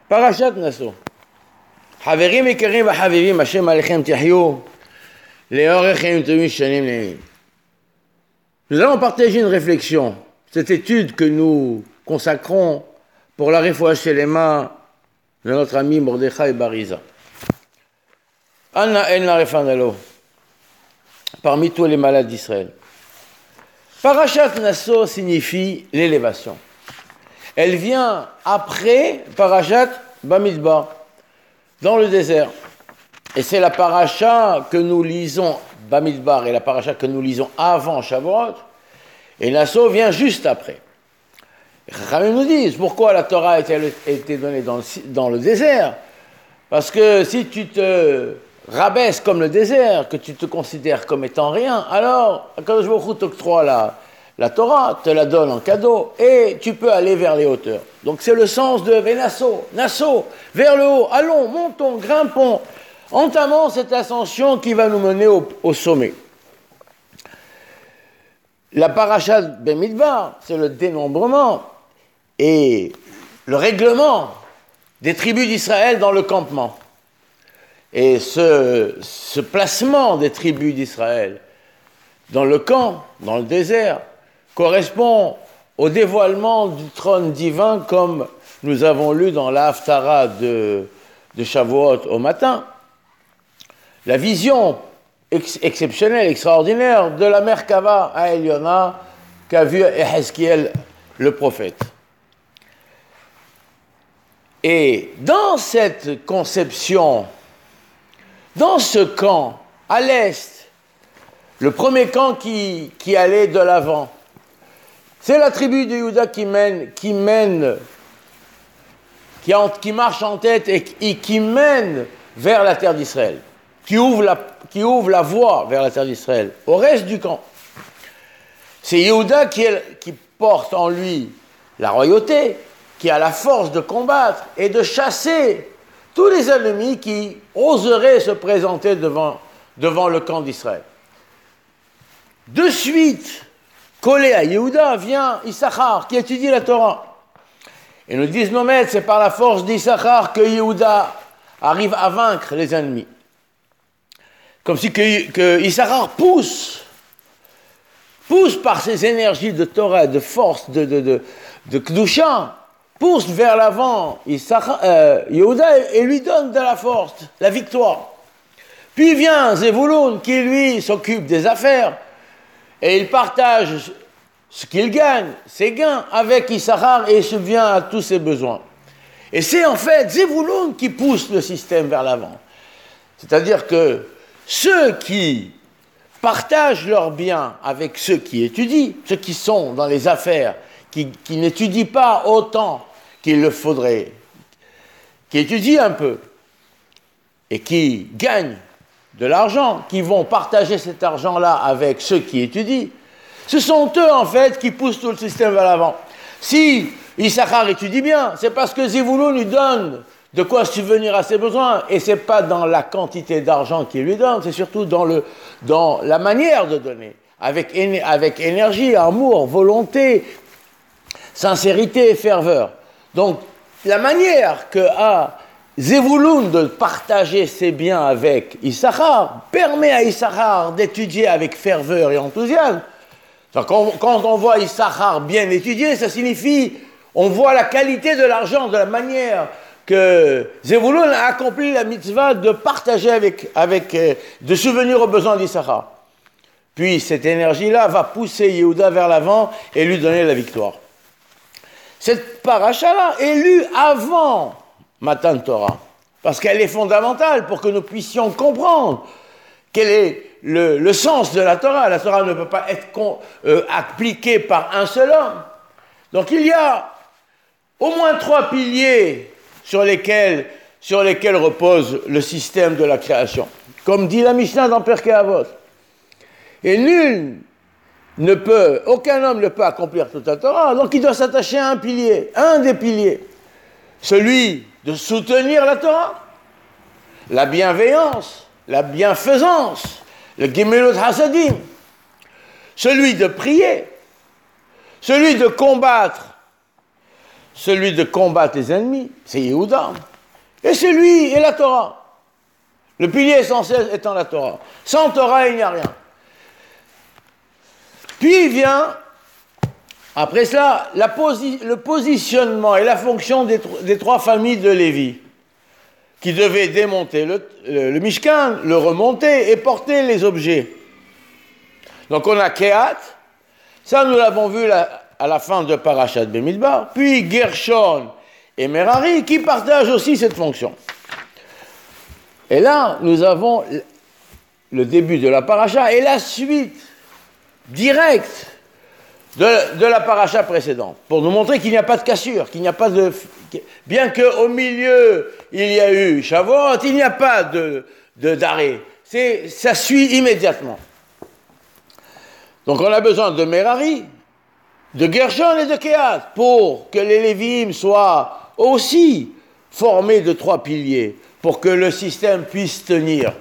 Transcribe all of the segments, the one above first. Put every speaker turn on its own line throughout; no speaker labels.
Parashat Naso. Haverim יקרים וחביבים, השם עליכם תחיו, לאורך חיים טובים שנים נעימים. Nous allons partager une réflexion, cette étude que nous consacrons pour la réfoua shelema de notre ami Mordechai Bariza. Anna El Narefandalo, parmi tous les malades d'Israël. Parashat Naso signifie l'élévation. Elle vient après Parashat Bamidbar, dans le désert. Et c'est la paracha que nous lisons, Bamidbar, et la paracha que nous lisons avant Shavuot, et Naso vient juste après. Les Chachamim nous disent pourquoi la Torah a été donnée dans le désert. Parce que si tu te rabaisses comme le désert, que tu te considères comme étant rien, alors Akadosh Baruch Hu t'octroie la Torah, te la donne en cadeau, et tu peux aller vers les hauteurs. Donc c'est le sens de Venasso, Nasso, vers le haut, allons, montons, grimpons, entamons cette ascension qui va nous mener au sommet. La paracha Bamidbar, c'est le dénombrement et le règlement des tribus d'Israël dans le campement. Et ce placement des tribus d'Israël dans le camp, dans le désert, correspond au dévoilement du trône divin comme nous avons lu dans la Haftara de Shavuot au matin. La vision exceptionnelle, extraordinaire de la Merkava à Eliona qu'a vu Ezekiel le prophète. Et dans cette conception, dans ce camp, à l'est, le premier camp qui allait de l'avant, c'est la tribu de Juda qui marche en tête et qui mène vers la terre d'Israël, qui ouvre la voie vers la terre d'Israël, au reste du camp. C'est Yehuda qui porte en lui la royauté, qui a la force de combattre et de chasser tous les ennemis qui oseraient se présenter devant le camp d'Israël. De suite, collé à Yehuda, vient Issachar, qui étudie la Torah. Et nous disent nos maîtres, c'est par la force d'Issachar que Yehuda arrive à vaincre les ennemis. Comme si que Issachar pousse par ses énergies de Torah, de force, de Kedusha, pousse vers l'avant Yehuda et lui donne de la force, la victoire. Puis vient Zevulun qui lui s'occupe des affaires et il partage ce qu'il gagne, ses gains, avec Issachar et subvient à tous ses besoins. Et c'est en fait Zevulun qui pousse le système vers l'avant. C'est-à-dire que ceux qui partagent leurs biens avec ceux qui étudient, ceux qui sont dans les affaires, qui n'étudient pas autant qu'il le faudrait, qui étudient un peu et qui gagnent de l'argent, qui vont partager cet argent-là avec ceux qui étudient, ce sont eux en fait qui poussent tout le système vers l'avant. Si Issachar étudie bien, c'est parce que Zevulun lui donne de quoi subvenir à ses besoins, et c'est pas dans la quantité d'argent qu'il lui donne, c'est surtout dans la manière de donner, avec énergie, amour, volonté, sincérité et ferveur. Donc, la manière que a Zevulun de partager ses biens avec Issachar permet à Issachar d'étudier avec ferveur et enthousiasme. Quand on voit Issachar bien étudier, ça signifie on voit la qualité de l'argent, de la manière que Zevulun a accompli la mitzvah de partager de subvenir aux besoins d'Issachar. Puis cette énergie-là va pousser Yehuda vers l'avant et lui donner la victoire. Cette paracha-là est lue avant Matan Torah, parce qu'elle est fondamentale pour que nous puissions comprendre quel est le sens de la Torah. La Torah ne peut pas être appliquée par un seul homme. Donc il y a au moins 3 piliers sur lesquels repose le système de la création. Comme dit la Mishnah dans Pirkei Avot. Et aucun homme ne peut accomplir toute la Torah, donc il doit s'attacher à un des piliers. Celui de soutenir la Torah, la bienveillance, la bienfaisance, le Gemilut Hasadim, celui de prier, celui de combattre celui de combattre les ennemis, c'est Yehuda. Et celui est la Torah. Le pilier essentiel étant la Torah. Sans Torah, il n'y a rien. Puis vient, après cela, le positionnement et la fonction des trois familles de Lévi, qui devaient démonter le Mishkan, le remonter et porter les objets. Donc on a Kehat, ça nous l'avons vu à la fin de Parashat Bemidbar, puis Gershon et Merari qui partagent aussi cette fonction. Et là, nous avons le début de la paracha et la suite directe de la paracha précédente, pour nous montrer qu'il n'y a pas de cassure, qu'il n'y a pas de... Bien qu'au milieu, il y a eu Shavuot, il n'y a pas d'arrêt. Ça suit immédiatement. Donc on a besoin de Merari, de Gershon et de Kehat pour que les Lévim soient aussi formés de trois piliers, pour que le système puisse tenir.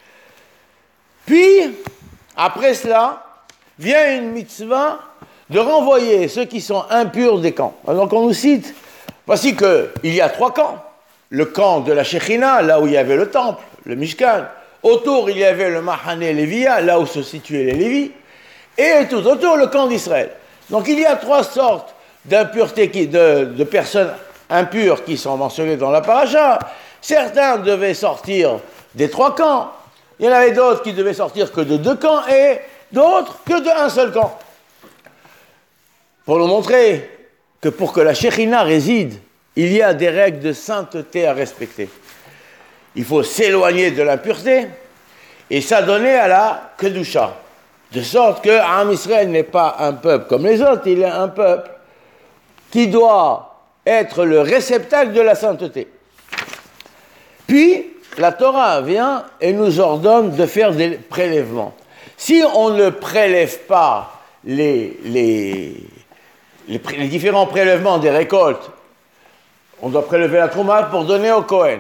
Puis, après cela, vient une mitzvah de renvoyer ceux qui sont impurs des camps. Donc on nous cite, voici qu'il y a trois camps. Le camp de la Shekhinah, là où il y avait le temple, le Mishkan. Autour, il y avait le Mahané Lévia, là où se situaient les Lévis. Et tout autour, le camp d'Israël. Donc il y a trois sortes d'impuretés, de personnes impures qui sont mentionnées dans la paracha. Certains devaient sortir des trois camps. Il y en avait d'autres qui devaient sortir que de deux camps et d'autres que d'un seul camp. Pour nous montrer que pour que la Shekhinah réside, il y a des règles de sainteté à respecter. Il faut s'éloigner de l'impureté et s'adonner à la Kedusha. De sorte que Am Israël n'est pas un peuple comme les autres, il est un peuple qui doit être le réceptacle de la sainteté. Puis, la Torah vient et nous ordonne de faire des prélèvements. Si on ne prélève pas les différents prélèvements des récoltes, on doit prélever la Trouma pour donner au Kohen,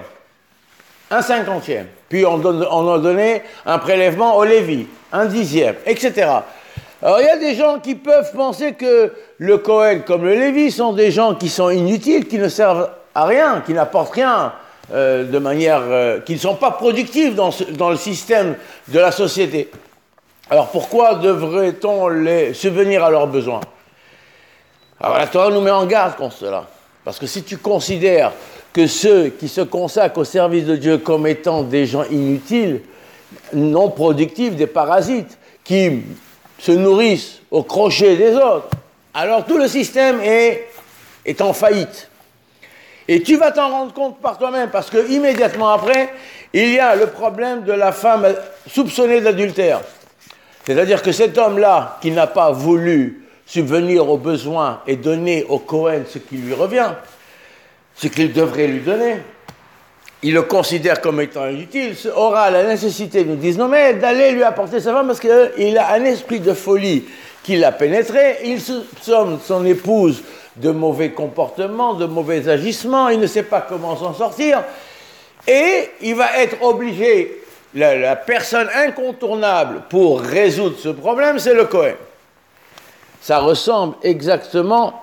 1/50. Puis on a donné un prélèvement au Lévi, 1/10, etc. Alors il y a des gens qui peuvent penser que le Kohen comme le Lévi sont des gens qui sont inutiles, qui ne servent à rien, qui n'apportent rien, de manière qui ne sont pas productifs dans le système de la société. Alors pourquoi devrait-on les subvenir à leurs besoins? Alors la Torah nous met en garde contre cela. Parce que si tu considères que ceux qui se consacrent au service de Dieu comme étant des gens inutiles, non productifs, des parasites, qui se nourrissent au crochet des autres, alors tout le système est en faillite. Et tu vas t'en rendre compte par toi-même, parce que immédiatement après, il y a le problème de la femme soupçonnée d'adultère. C'est-à-dire que cet homme-là, qui n'a pas voulu subvenir aux besoins et donner au Kohen ce qui lui revient, ce qu'il devrait lui donner, il le considère comme étant inutile, aura la nécessité, nous disent, non mais d'aller lui apporter sa femme parce qu'il a un esprit de folie qui l'a pénétré, il soupçonne son épouse de mauvais comportements, de mauvais agissements, il ne sait pas comment s'en sortir, et il va être obligé, la personne incontournable pour résoudre ce problème, c'est le Kohen. Ça ressemble exactement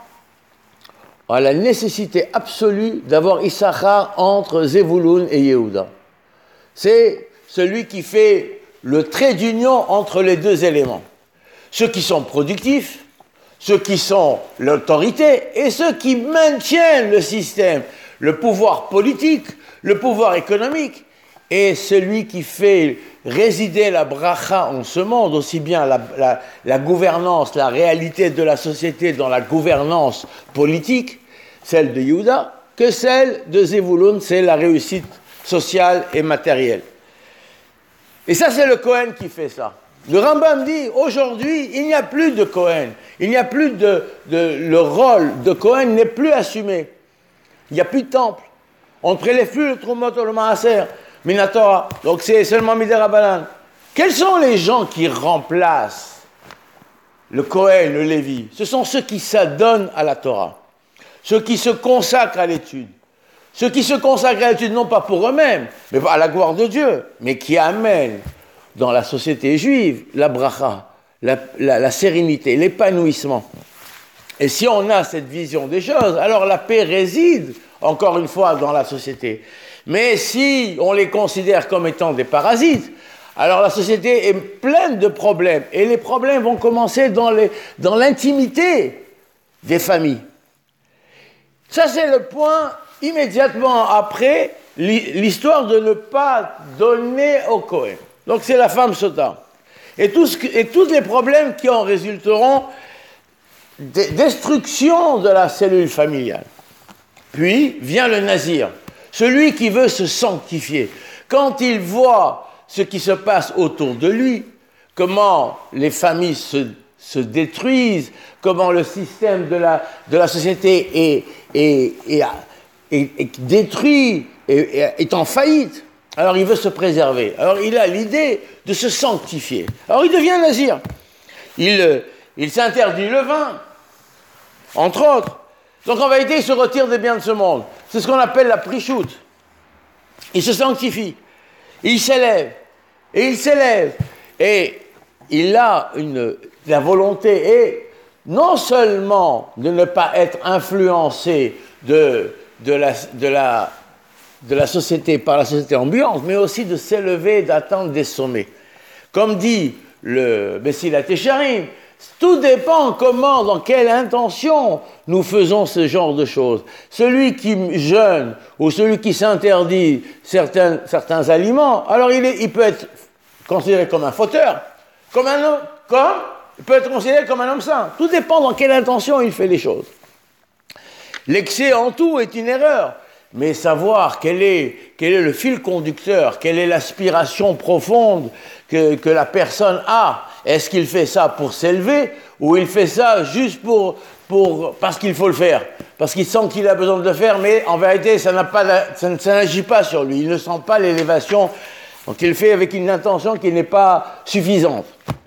à la nécessité absolue d'avoir Issachar entre Zevulun et Yehuda. C'est celui qui fait le trait d'union entre les deux éléments. Ceux qui sont productifs, ceux qui sont l'autorité et ceux qui maintiennent le système, le pouvoir politique, le pouvoir économique, et celui qui fait résider la bracha en ce monde, aussi bien la gouvernance, la réalité de la société dans la gouvernance politique, celle de Yehuda, que celle de Zevulun, c'est la réussite sociale et matérielle. Et ça, c'est le Kohen qui fait ça. Le Rambam dit, aujourd'hui, il n'y a plus de Kohen. Il n'y a plus le rôle de Kohen n'est plus assumé. Il n'y a plus de temple. On ne prélève plus le Trumot ou le Maaser, Minatora. Donc c'est seulement Midei Rabbanan. Quels sont les gens qui remplacent le Kohen, le Lévi? Ce sont ceux qui s'adonnent à la Torah. Ceux qui se consacrent à l'étude. Ceux qui se consacrent à l'étude non pas pour eux-mêmes, mais à la gloire de Dieu, mais qui amènent dans la société juive la bracha, la sérénité, l'épanouissement. Et si on a cette vision des choses, alors la paix réside, encore une fois, dans la société. Mais si on les considère comme étant des parasites, alors la société est pleine de problèmes. Et les problèmes vont commencer dans l'intimité des familles. Ça, c'est le point immédiatement après l'histoire de ne pas donner au Cohen. Donc c'est la femme sota. Et tous les problèmes qui en résulteront, destruction de la cellule familiale. Puis vient le nazir, celui qui veut se sanctifier. Quand il voit ce qui se passe autour de lui, comment les familles se détruisent, comment le système de la société est détruit, est en faillite, alors il veut se préserver. Alors il a l'idée de se sanctifier. Alors il devient nazir. Il s'interdit le vin, entre autres. Donc en vérité, il se retire des biens de ce monde. C'est ce qu'on appelle la prichout. Il se sanctifie. Il s'élève. Et il s'élève. Et il a la volonté et non seulement de ne pas être influencé de la société par la société ambiante, mais aussi de s'élever, d'atteindre des sommets. Comme dit le Messilat Yesharim, tout dépend comment, dans quelle intention nous faisons ce genre de choses. Celui qui jeûne ou celui qui s'interdit certains aliments, alors il peut être considéré comme un fauteur, il peut être considéré comme un homme saint. Tout dépend dans quelle intention il fait les choses. L'excès en tout est une erreur, mais savoir quel est le fil conducteur, quelle est l'aspiration profonde que la personne a. Est-ce qu'il fait ça pour s'élever ou il fait ça juste parce qu'il faut le faire, parce qu'il sent qu'il a besoin de le faire, mais en vérité, ça n'agit pas sur lui. Il ne sent pas l'élévation, donc il le fait avec une intention qui n'est pas suffisante.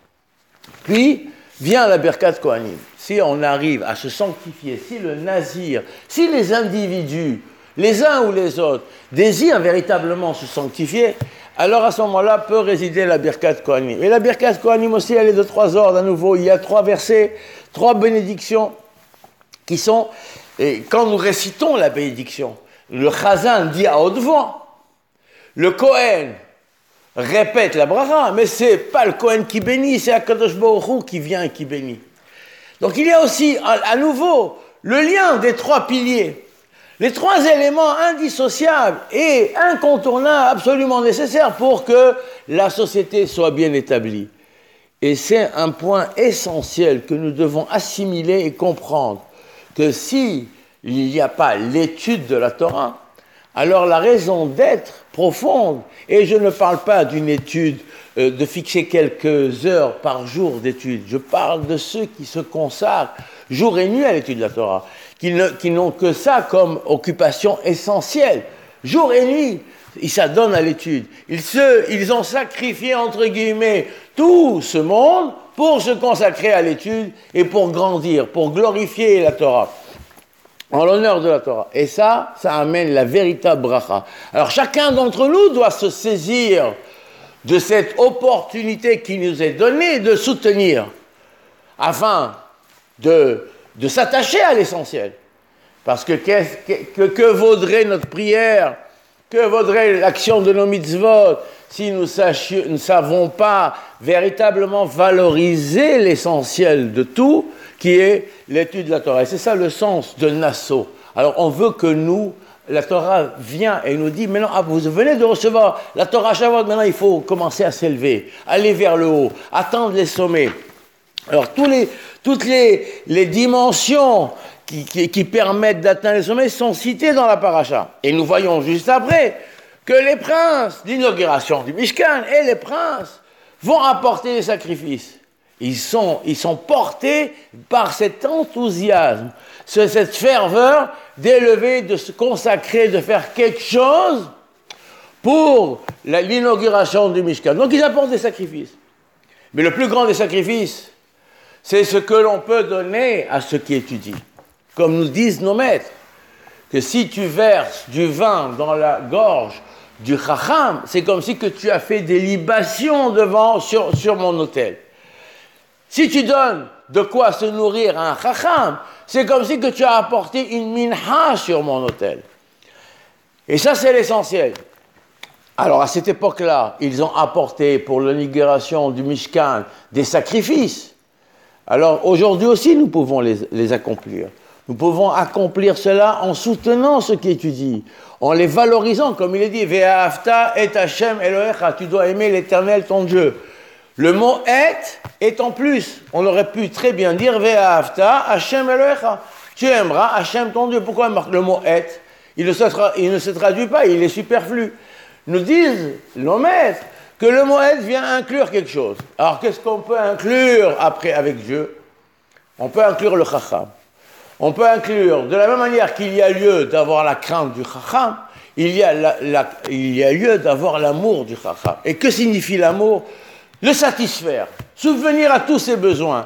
Puis vient la Birkat Kohanim. Si on arrive à se sanctifier, si le nazir, si les individus, les uns ou les autres, désirent véritablement se sanctifier, alors à ce moment-là peut résider la Birkat Kohanim. Et la Birkat Kohanim aussi, elle est de 3 ordres à nouveau. Il y a 3 versets, 3 bénédictions qui sont, et quand nous récitons la bénédiction, le Chazan dit à haute voix, le Kohen répète la bracha, mais c'est pas le Kohen qui bénit, c'est Akadosh Baruch Hu qui vient et qui bénit. Donc il y a aussi à nouveau le lien des 3 piliers. Les 3 éléments indissociables et incontournables, absolument nécessaires pour que la société soit bien établie. Et c'est un point essentiel que nous devons assimiler et comprendre, que s'il n'y a pas l'étude de la Torah, alors la raison d'être profonde, et je ne parle pas d'une étude, de fixer quelques heures par jour d'étude, je parle de ceux qui se consacrent jour et nuit à l'étude de la Torah, qui n'ont que ça comme occupation essentielle. Jour et nuit, ils s'adonnent à l'étude. Ils ont sacrifié, entre guillemets, tout ce monde pour se consacrer à l'étude et pour grandir, pour glorifier la Torah, en l'honneur de la Torah. Et ça amène la véritable bracha. Alors chacun d'entre nous doit se saisir de cette opportunité qui nous est donnée de soutenir, afin de s'attacher à l'essentiel. Parce que vaudrait notre prière, que vaudrait l'action de nos mitzvot, si nous ne savons pas véritablement valoriser l'essentiel de tout, qui est l'étude de la Torah. Et c'est ça le sens de Nassau. Alors on veut que la Torah vient et nous dit, maintenant, vous venez de recevoir la Torah Shavuot, maintenant il faut commencer à s'élever, aller vers le haut, atteindre les sommets. Alors toutes les dimensions qui permettent d'atteindre les sommets sont citées dans la paracha. Et nous voyons juste après que les princes, l'inauguration du Mishkan, et les princes vont apporter des sacrifices. Ils sont portés par cet enthousiasme, cette ferveur d'élever, de se consacrer, de faire quelque chose pour l'inauguration du Mishkan. Donc ils apportent des sacrifices. Mais le plus grand des sacrifices, c'est ce que l'on peut donner à ceux qui étudient. Comme nous disent nos maîtres, que si tu verses du vin dans la gorge du chacham, c'est comme si que tu as fait des libations sur mon autel. Si tu donnes de quoi se nourrir à un chacham, C'est comme si que tu as apporté une minha sur mon autel. Et ça, c'est l'essentiel. Alors, à cette époque-là, ils ont apporté pour l'inauguration du Mishkan des sacrifices. Alors, aujourd'hui aussi, nous pouvons les accomplir. Nous pouvons accomplir cela en soutenant ce qui étudie, en les valorisant, comme il est dit, Ve'ahavta et Hashem Elohecha, tu dois aimer l'Éternel ton Dieu. Le mot est en plus. On aurait pu très bien dire Ve'ahavta Hashem Elohecha. Tu aimeras Hashem ton Dieu. Pourquoi on marque le mot et? Il ne se traduit pas, il est superflu. Nous disent nos maîtres que le mot et vient inclure quelque chose. Alors qu'est-ce qu'on peut inclure après avec Dieu? On peut inclure le chacham. On peut inclure, de la même manière qu'il y a lieu d'avoir la crainte du chacham, il y a lieu d'avoir l'amour du chacham. Et que signifie l'amour? Le satisfaire, subvenir à tous ses besoins,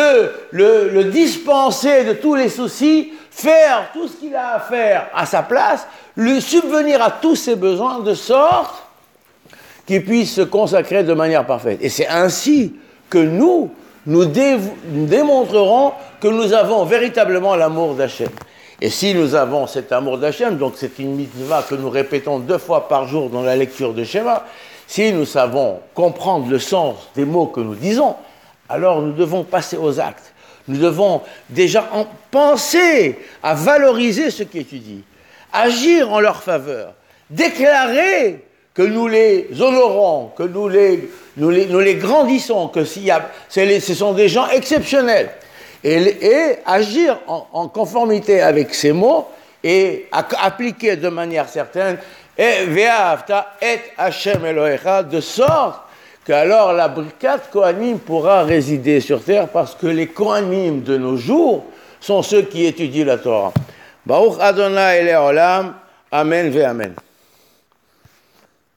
le dispenser de tous les soucis, faire tout ce qu'il a à faire à sa place, lui subvenir à tous ses besoins de sorte qu'il puisse se consacrer de manière parfaite. Et c'est ainsi que nous démontrerons que nous avons véritablement l'amour d'Hachem. Et si nous avons cet amour d'Hachem, donc c'est une mitzvah que nous répétons 2 fois par jour dans la lecture de Shema, si nous savons comprendre le sens des mots que nous disons, alors nous devons passer aux actes. Nous devons déjà penser à valoriser ce qui est étudié, agir en leur faveur, déclarer que nous les honorons, que nous les grandissons, que ce sont des gens exceptionnels. Et agir en conformité avec ces mots et appliquer de manière certaine et Ve'ahavta et Hashem Elohecha, de sorte qu'alors la Birkat Kohanim pourra résider sur terre, parce que les Kohanim de nos jours sont ceux qui étudient la Torah. Baruch Adonai Le'olam, Amen ve'Amen.